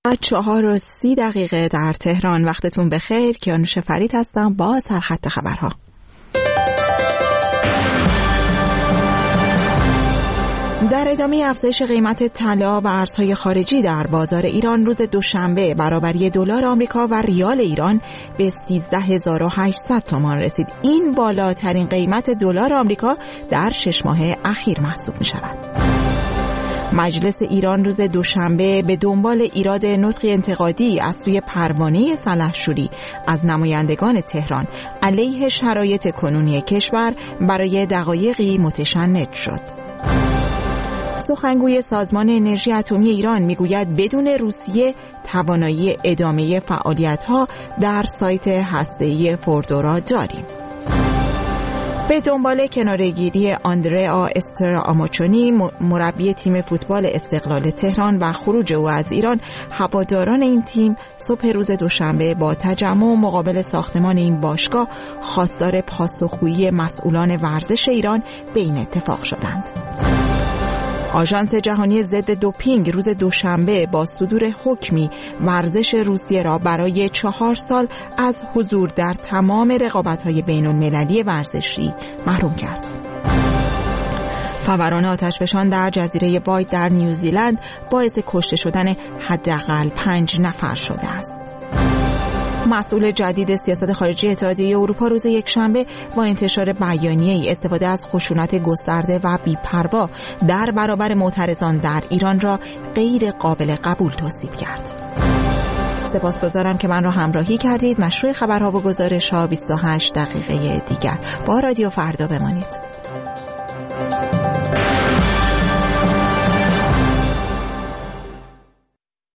4:30 در تهران. وقتتون بخیر. کیانوش فرید هستم با سرخط خبرها. در ادامه افزایش قیمت طلا و ارزهای خارجی در بازار ایران، روز دوشنبه برابری دلار آمریکا و ریال ایران به 13800 تومان رسید. این بالاترین قیمت دلار آمریکا در 6 ماه اخیر محسوب می شود. مجلس ایران روز دوشنبه به دنبال ایراد نطقی انتقادی از سوی پروانه سلحشوری از نمایندگان تهران علیه شرایط کنونی کشور برای دقایقی متشنج شد. سخنگوی سازمان انرژی اتمی ایران میگوید بدون روسیه توانایی ادامه فعالیت‌ها در سایت هسته‌ای فوردو را داریم. به دنبال کناره‌گیری آندریا استراماچونی، مربی تیم فوتبال استقلال تهران و خروج او از ایران، هواداران این تیم صبح روز دوشنبه با تجمع مقابل ساختمان این باشگاه خواستار پاسخگویی مسئولان ورزش ایران به این اتفاق شدند. آژانس جهانی ضد دوپینگ روز دوشنبه با صدور حکمی ورزش روسیه را برای 4 سال از حضور در تمام رقابت‌های بین‌المللی ورزشی محروم کرد. فوران آتشفشان در جزیره وایت در نیوزیلند باعث کشته شدن حداقل 5 نفر شده است. مسئول جدید سیاست خارجی اتحادیه اروپا روز یکشنبه با انتشار بیانیه‌ای استفاده از خشونت گسترده و بی‌پروا در برابر معترضان در ایران را غیر قابل قبول توصیف کرد. سپاسگزارم که من را همراهی کردید. مشروع خبرها و گزارش‌ها 28 دقیقه دیگر با رادیو فردا بمانید.